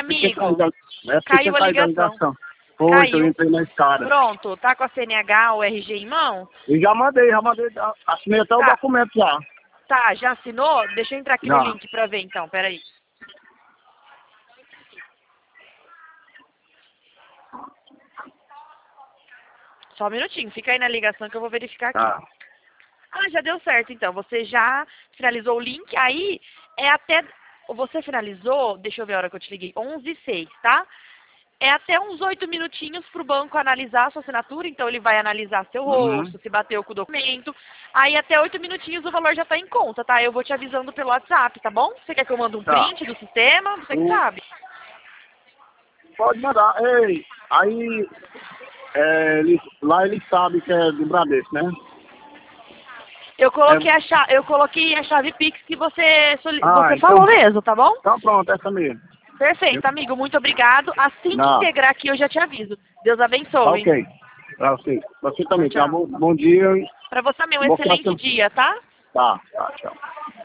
amigo, Porque caiu a tinha caído ligação. Foi, Caiu. eu entrei na escada. Pronto, tá com a CNH ou RG em mão? E já mandei, assinei até o Tá. documento já. Tá, já assinou? Deixa eu entrar aqui no Já. link pra ver então, peraí. Só um minutinho, fica aí na ligação que eu vou verificar aqui. Tá. Ah, já deu certo então. Você já finalizou o link, aí é até... Você finalizou, deixa eu ver a hora que eu te liguei, 11h06, tá? É até uns 8 minutinhos pro banco analisar a sua assinatura, então ele vai analisar seu rosto, se bateu com o documento. Aí até 8 minutinhos o valor já tá em conta, tá? Eu vou te avisando pelo WhatsApp, tá bom? Você quer que eu mande um Tá. print do sistema? Você que sabe. Pode mandar. Ei, aí lá ele sabe que é do Bradesco, né? Eu coloquei a chave Pix que você Então, falou mesmo, tá bom? Então pronto, essa mesmo. Perfeito, amigo. Muito obrigado. Assim que Não. integrar aqui, eu já te aviso. Deus Tá abençoe. ok. Pra você. Você também, Tchau, tá? tchau. Bom dia. Pra você também, um Boa excelente próxima. dia, tá? Tá, tchau.